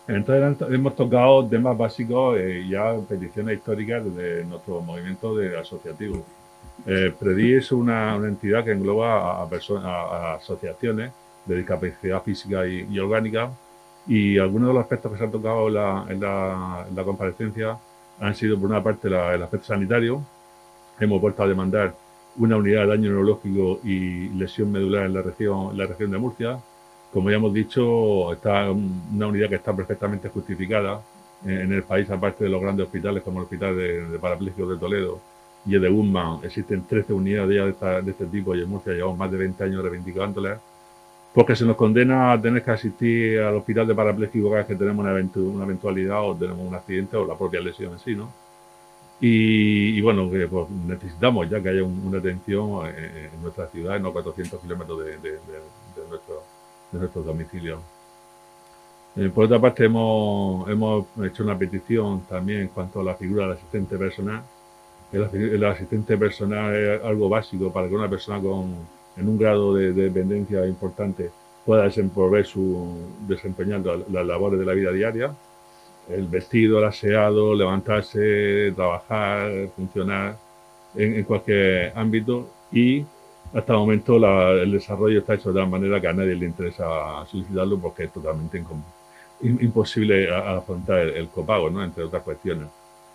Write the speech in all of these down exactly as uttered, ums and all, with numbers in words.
Entonces hemos tocado temas básicos, eh, ya peticiones históricas de nuestro movimiento de asociativo. Eh, PREDI es una, una, entidad que engloba a, a, a, a asociaciones de discapacidad física y, y orgánica, y algunos de los aspectos que se han tocado en la, en la, en la comparecencia han sido, por una parte, la, el aspecto sanitario. Hemos vuelto a demandar una unidad de daño neurológico y lesión medular en la región, en la región de Murcia. Como ya hemos dicho, está una unidad que está perfectamente justificada en el país, aparte de los grandes hospitales como el Hospital de, de Parapléjicos de Toledo y el de Guzmán. Existen trece unidades ya de, esta, de este tipo, y en Murcia llevamos más de veinte años reivindicándolas, porque se nos condena a tener que asistir al hospital de parapléjicos cada vez que tenemos una, eventu una eventualidad o tenemos un accidente o la propia lesión en sí, ¿no? Y, y bueno, que pues, necesitamos ya que haya un, una atención en, en nuestra ciudad, en los cuatrocientos kilómetros de, de, de, de, nuestro, de nuestro domicilio. Eh, por otra parte, hemos, hemos hecho una petición también en cuanto a la figura del asistente personal. El, el asistente personal es algo básico para que una persona con, en un grado de, de dependencia importante pueda desenvolver su, desempeñando las labores de la vida diaria. El vestido, el aseado, levantarse, trabajar, funcionar en, en cualquier ámbito, y hasta el momento la, el desarrollo está hecho de tal manera que a nadie le interesa solicitarlo porque es totalmente imposible afrontar el, el copago, ¿no? Entre otras cuestiones.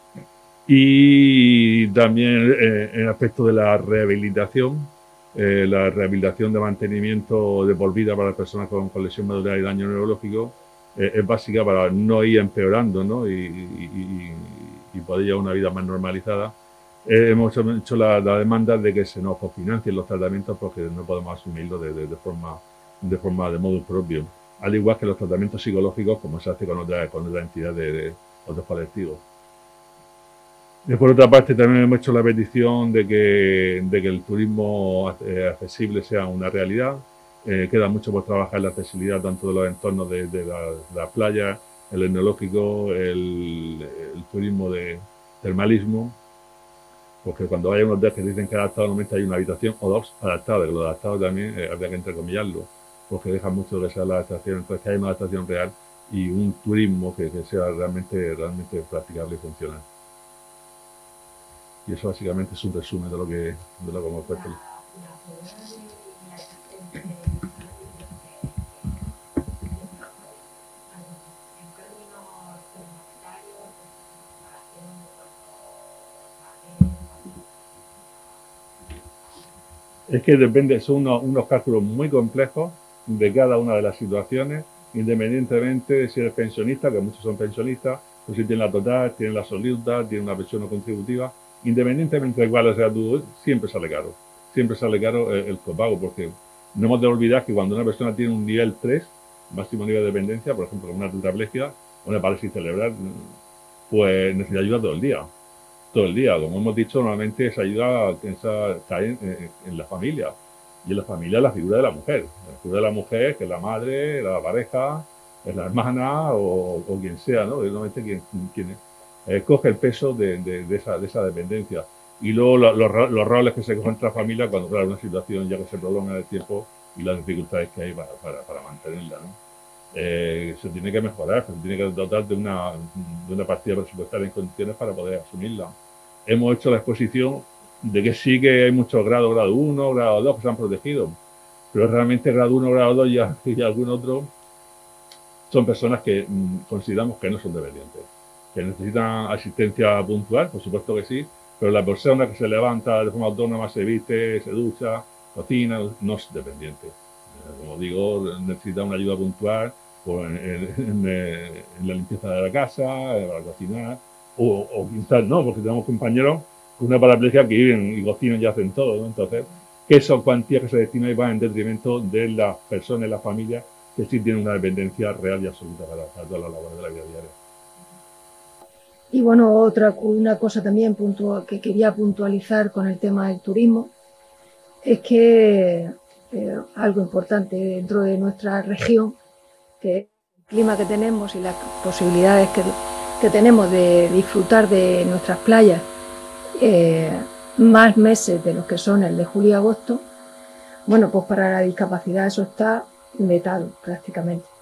Y también eh, en el aspecto de la rehabilitación, eh, la rehabilitación de mantenimiento de por vida para las personas con, con lesión medular y daño neurológico eh, es básica para no ir empeorando, ¿no? y, y, y poder llevar una vida más normalizada. Eh, hemos hecho la, la demanda de que se nos cofinancien los tratamientos porque no podemos asumirlo de, de, de, forma, de forma de modo propio, al igual que los tratamientos psicológicos, como se hace con otras con otra entidades de, de otros colectivos. Y por otra parte, también hemos hecho la petición de que, de que el turismo eh, accesible sea una realidad. Eh, queda mucho por trabajar en la accesibilidad tanto de los entornos de, de las la playas, el etnológico, el, el turismo de termalismo, porque cuando hay unos días que dicen que adaptado, normalmente hay una habitación o dos adaptadas, que lo adaptado también eh, habría que entrecomillarlo, porque deja mucho de ser la adaptación. Entonces, que hay una adaptación real y un turismo que, que sea realmente, realmente practicable y funcional. Y eso básicamente es un resumen de lo que, de lo que hemos puesto. Es que depende, son unos, unos cálculos muy complejos de cada una de las situaciones, independientemente de si eres pensionista, que muchos son pensionistas, o si tienes la total, tienes la absoluta, tienes una pensión no contributiva, independientemente de cuál sea tu, siempre sale caro. Siempre sale caro el, el copago, porque no hemos de olvidar que cuando una persona tiene un nivel tres, máximo nivel de dependencia, por ejemplo, una tetraplegia, una parálisis cerebral, pues necesita ayuda todo el día. Todo el día, como hemos dicho, normalmente esa ayuda esa, cae en, en, en la familia. Y en la familia la figura de la mujer. La figura de la mujer, que es la madre, la pareja, es la hermana o, o quien sea, ¿no? Normalmente quien, quien eh, coge el peso de, de, de, esa, de esa dependencia. Y luego lo, los, los roles que se cogen entre la familia cuando, claro, una situación ya que se prolonga en el tiempo y las dificultades que hay para, para, para mantenerla, ¿no? Eh, se tiene que mejorar, se tiene que dotar de una, de una partida presupuestaria en condiciones para poder asumirla. Hemos hecho la exposición de que sí que hay muchos grados, grado uno, grado dos, que se han protegido, pero realmente grado uno, grado dos y, y algún otro son personas que mmm, consideramos que no son dependientes, que necesitan asistencia puntual, por supuesto que sí, pero la persona que se levanta de forma autónoma, se viste, se ducha, cocina, no es dependiente. Como digo, necesita una ayuda puntual pues, en, en, en, la limpieza de la casa, para cocinar, o, o quizás no, porque tenemos compañeros con una paraplegia que viven y cocinan y hacen todo, ¿no? Entonces, que son cuantías que se destinan y van en detrimento de las personas y las familias que sí tienen una dependencia real y absoluta para, para todas las labores de la vida diaria. Y bueno, otra una cosa también puntual, que quería puntualizar con el tema del turismo es que eh, algo importante dentro de nuestra región, que es el clima que tenemos y las posibilidades que, que tenemos de disfrutar de nuestras playas eh, más meses de los que son el de julio y agosto. Bueno, pues para la discapacidad eso está vetado prácticamente.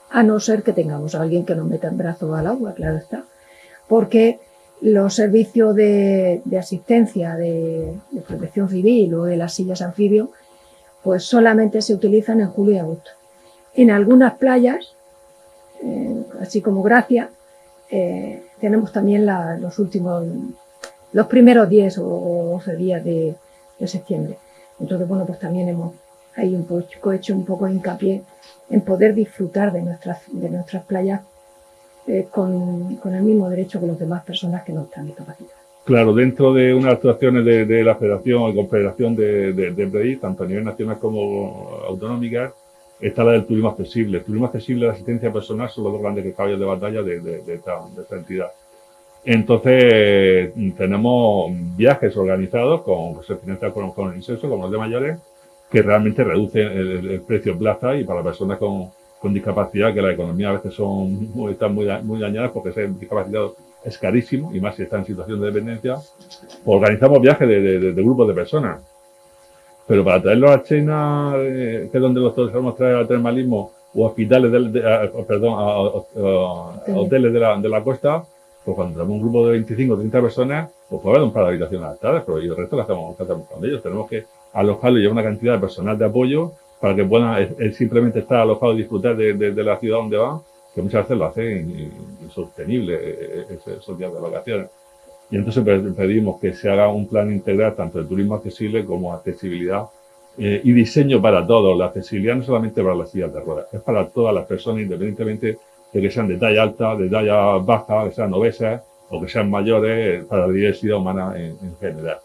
a no ser que tengamos a alguien que nos meta el brazo al agua, claro está. Porque los servicios de, de asistencia, de, de protección civil o de las sillas anfibio, pues solamente se utilizan en julio y agosto. En algunas playas, eh, así como Gracia, eh, tenemos también la, los últimos, los primeros diez o doce días de, de septiembre. Entonces, bueno, pues también hemos ahí un poco hecho un poco de hincapié en poder disfrutar de nuestras, de nuestras playas eh, con, con el mismo derecho que las demás personas que no están discapacitadas. Claro, dentro de unas actuaciones de, de la Federación y Confederación de, de, de B R I, tanto a nivel nacional como autonómica, está la del turismo accesible. El turismo accesible y la asistencia personal son los dos grandes caballos de batalla de, de, de, esta, de esta entidad. Entonces, tenemos viajes organizados con, se financian con, con el incenso, como los de mayores, que realmente reducen el, el precio en plaza, y para personas con, con discapacidad, que la economía a veces son, están muy, muy dañadas porque ser discapacitado es carísimo, y más si está en situación de dependencia. Organizamos viajes de, de, de grupos de personas. Pero para traerlos a China, eh, que es donde nosotros solemos traer al termalismo, o hospitales, de, de, a, perdón, a, a, a hoteles de la, de la costa, pues cuando tenemos un grupo de veinticinco o treinta personas, pues puede haber un par de habitaciones adaptadas, pero y el resto lo hacemos, lo hacemos con ellos. Tenemos que alojarlo y llevar una cantidad de personal de apoyo para que puedan el, el simplemente estar alojado y disfrutar de, de, de la ciudad donde van, que muchas veces lo hacen insostenible esos días de vacaciones. Y entonces pedimos que se haga un plan integral tanto de turismo accesible como accesibilidad eh, y diseño para todos. La accesibilidad no solamente para las sillas de ruedas, es para todas las personas, independientemente de que sean de talla alta, de talla baja, que sean obesas o que sean mayores, para la diversidad humana en, en general.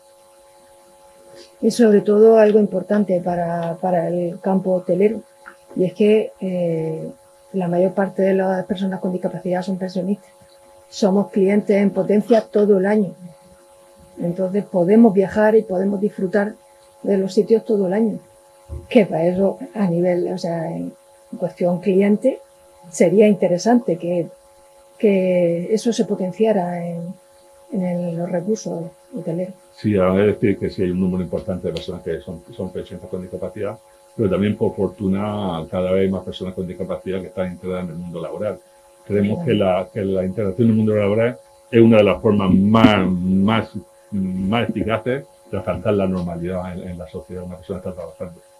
Y sobre todo algo importante para, para el campo hotelero, y es que eh, la mayor parte de las personas con discapacidad son pensionistas. Somos clientes en potencia todo el año. Entonces podemos viajar y podemos disfrutar de los sitios todo el año. Que para eso, a nivel, o sea, en cuestión cliente, sería interesante que, que eso se potenciara en, en el, los recursos hoteleros. Sí, hay que decir que sí hay un número importante de personas que son, son pensionistas con discapacidad, pero también, por fortuna, cada vez hay más personas con discapacidad que están integradas en el mundo laboral. Creemos que la, que la integración en el mundo laboral es una de las formas más, más, más eficaces de alcanzar la normalidad en, en la sociedad. Una persona está trabajando.